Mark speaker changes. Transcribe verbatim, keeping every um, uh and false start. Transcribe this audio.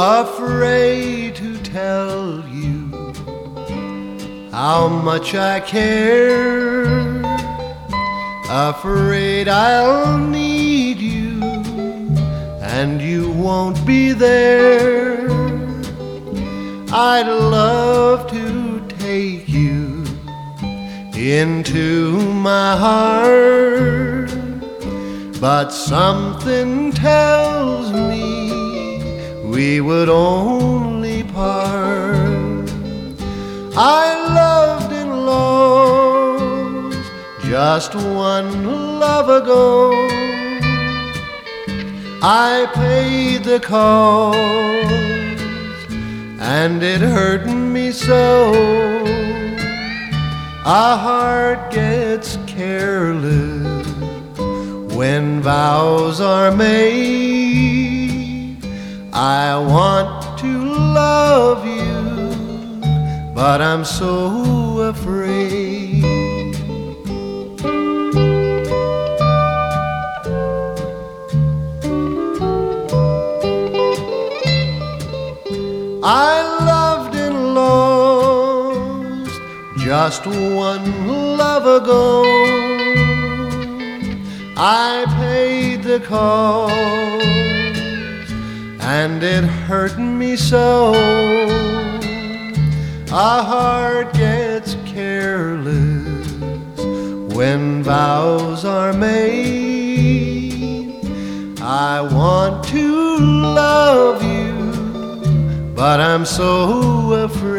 Speaker 1: afraid to tell you how much I care, afraid I'll need you and you won't be there. I'd love to take you into my heart, but something tells me we would only part. I loved and lost just one love ago. I paid the cost and it hurt me so. A heart gets careless when vows are made. I want to love you, but I'm so afraid. I loved and lost just one love ago. I paid the cost and it hurt me so. A heart gets careless when vows are made. I want to love you, but I'm so afraid.